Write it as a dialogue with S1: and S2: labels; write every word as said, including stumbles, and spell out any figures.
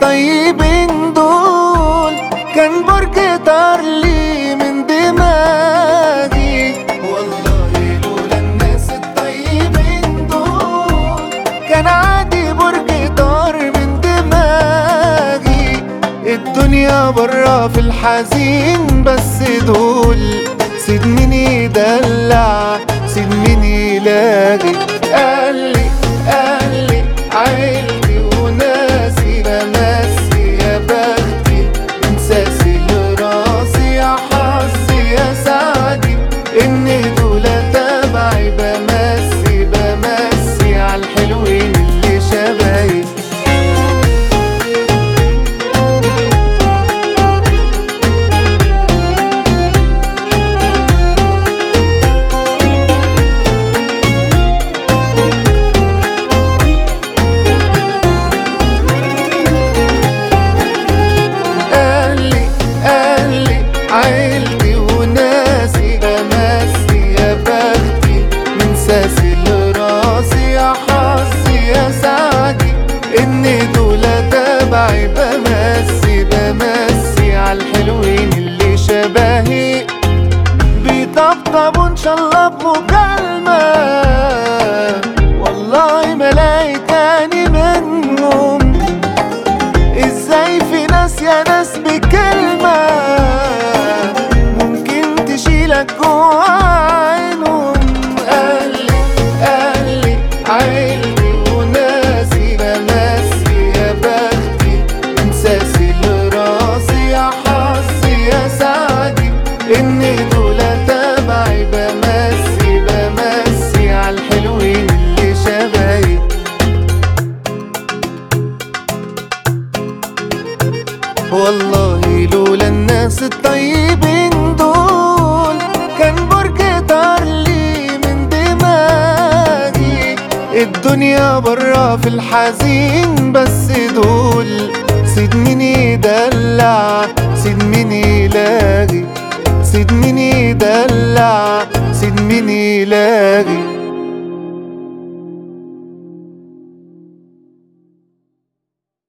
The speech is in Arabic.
S1: الطيبين دول كان برج طارلي من دماغي. والله لولا الناس الطيبين دول كان عادي برج طار من دماغي. الدنيا برا في الحزين بس دول سيد مين يدلع سيد مين يلاغي. قالي قالي عيلتي وناسي بمسي يا بختي انساسي لراسي يا حظي يا سعدي ان دول تبعي بمسي بمسي عالحلوين اللي شبهي. عيلتي وناسي بمسي يا بختي من ساسي لراسي يا حظي يا سعدي ان دول تبعي بمسي بمسي عالحلوين اللي شبهي. بيطبطبوا ان شاء الله بمكالمة والله ما لاقي تاني منهم. ازاي في ناس يا ناس بكلمة تشيلك جوا عينهم. قالي قالي عيلتي وناسي بمسي يا بختي انساسي لراسي يا حظي يا سعدي ان دول تبعي بمسي بمسي عالحلوين اللي شبهي. والله لولا الناس الطيبين دول كان برج طارلي من دماغي. الدنيا برا في الحزين بس دول سيد مين يدلع سيد مين يلاغي سيد مين يدلع سيد مين يلاغي.